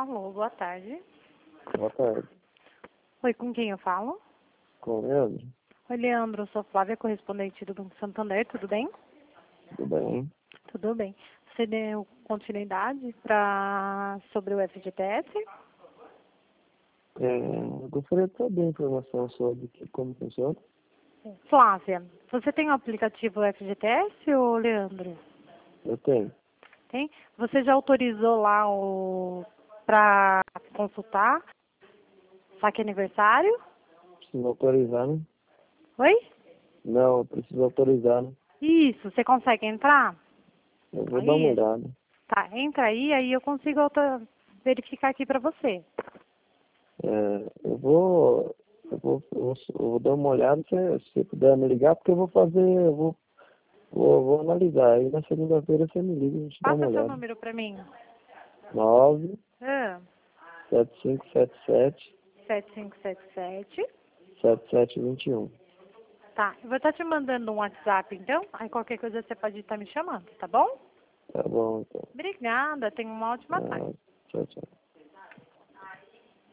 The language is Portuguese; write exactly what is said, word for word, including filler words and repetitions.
Alô, boa tarde. Boa tarde. Oi, com quem eu falo? Com o Leandro? Oi, Leandro, eu sou Flávia, correspondente do Banco Santander, tudo bem? Tudo bem? Tudo bem. Você deu continuidade pra... sobre o F G T S? É, eu gostaria de saber informação sobre que, como funciona. Flávia, você tem o aplicativo F G T S, ô Leandro? Eu tenho. Tem? Você já autorizou lá o... pra consultar? Saque aniversário? Preciso autorizar, né? Oi? Não, eu preciso autorizar, né? Isso, você consegue entrar? Eu vou dar uma Aí, olhada. tá, entra aí, aí eu consigo auto- verificar aqui pra você. É, eu vou... Eu vou, eu vou, eu vou dar uma olhada, se se puder me ligar, porque eu vou fazer, eu vou, vou, vou analisar. Aí na segunda-feira você me liga e a gente dá uma Passa seu olhada. número pra mim. nove Ah, sete cinco sete sete sete cinco sete sete. sete sete dois um. Tá, eu vou estar te mandando um WhatsApp então, aí qualquer coisa você pode estar me chamando, tá bom? Tá bom, então. Obrigada, tenha uma ótima tarde. Ah, tchau, tchau.